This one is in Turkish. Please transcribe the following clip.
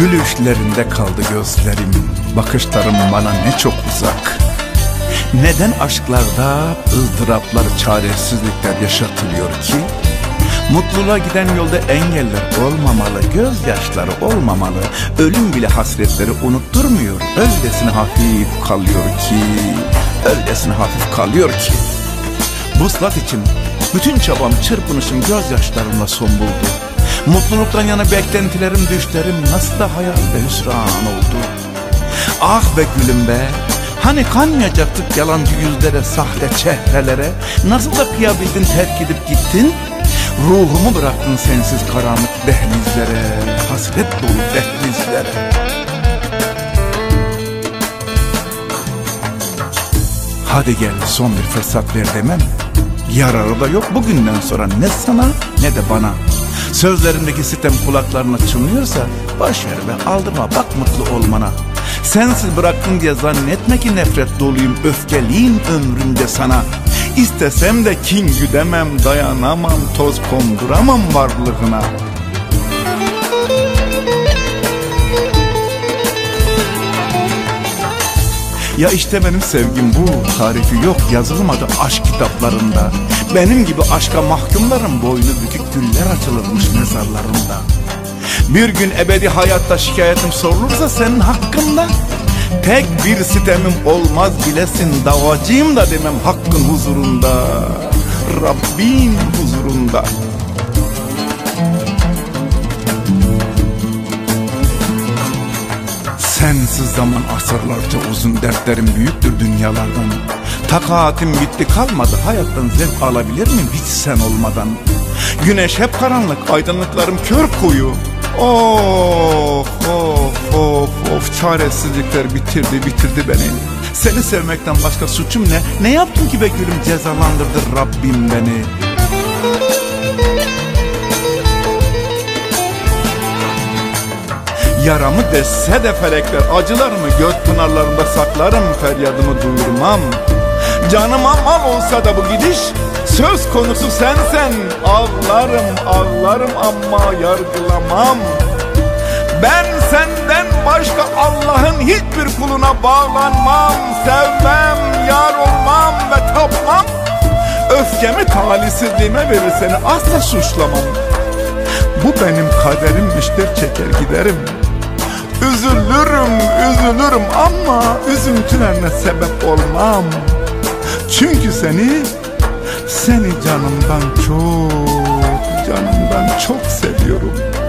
Gülüşlerinde kaldı gözlerim, bakışlarım bana ne çok uzak. Neden aşklarda ızdıraplar, çaresizlikler yaşatılıyor ki? Mutluluğa giden yolda engeller olmamalı, gözyaşları olmamalı. Ölüm bile hasretleri unutturmuyor, öylesine hafif kalıyor ki, öylesine hafif kalıyor ki. Vuslat için bütün çabam, çırpınışım gözyaşlarımla son buldu. Mutluluktan yana beklentilerim, düşlerim nasıl da hayal ve hüsran oldu. Ah be gülüm be, hani kanmayacaktık yalancı yüzlere, sahte çehrelere. Nasıl da kıyabildin, terk edip gittin? Ruhumu bıraktın sensiz karanlık dehlizlere, hasret dolu dehlizlere. Hadi gel son bir fırsat ver demem, yararı da yok bugünden sonra ne sana ne de bana. Sözlerindeki sitem kulaklarına çınlıyorsa boş ver ve aldırma, bak mutlu olmana. Sensiz bıraktın diye zannetme ki nefret doluyum, öfkeliyim ömrümde sana. İstesem de kin güdemem, dayanamam, toz konduramam varlığına. Ya işte benim sevgim bu, tarifi yok, yazılmadı aşk kitaplarında. Benim gibi aşka mahkumların boynu bükük güller açılırmış mezarlarında. Bir gün ebedi hayatta şikayetim sorulursa senin hakkında, tek bir sitemim olmaz bilesin, davacıyım da demem hakkın huzurunda, Rabbin huzurunda. Sensiz zaman asırlarca uzun, dertlerim büyüktür dünyalardan. Takatim bitti, kalmadı hayattan zevk alabilir miyim hiç sen olmadan? Güneş hep karanlık, aydınlıklarım kör koyu. Of of of of, çaresizlikler bitirdi beni. Seni sevmekten başka suçum ne? Ne yaptım ki be gülüm, cezalandırdı Rabbim beni. Yaramı desse de felekler, acılarımı göt pınarlarında saklarım, feryadımı duyurmam. Canıma mal olsa da bu gidiş söz konusu sensen, ağlarım ama yargılamam. Ben senden başka Allah'ın hiçbir kuluna bağlanmam, sevmem, yar olmam ve tapmam. Öfkemi talihsizliğime verir, seni asla suçlamam. Bu benim kaderimmiştir, çeker giderim. Üzülürüm ama üzüntülerine sebep olmam. Çünkü seni canımdan çok seviyorum.